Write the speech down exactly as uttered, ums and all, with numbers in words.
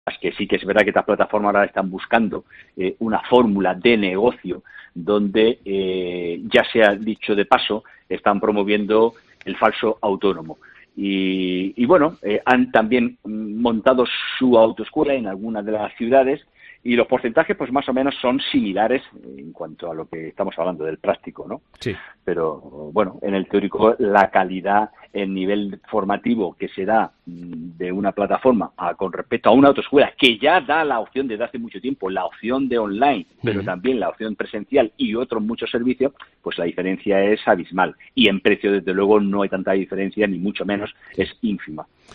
que sí que es verdad que estas plataformas ahora están buscando eh, una fórmula de negocio donde, eh, ya sea dicho de paso, están promoviendo el falso autónomo. Y, y bueno, eh, han también montado su autoescuela en algunas de las ciudades y los porcentajes pues más o menos son similares en cuanto a lo que estamos hablando del práctico, ¿no? Sí. Pero bueno, en el teórico la calidad, el nivel formativo que se da de una plataforma a, con respecto a una autoescuela que ya da la opción desde hace mucho tiempo, la opción de online, pero Uh-huh. también la opción presencial y otros muchos servicios, pues la diferencia es abismal. Y en precio, desde luego, no hay tanta diferencia, ni mucho menos, es ínfima.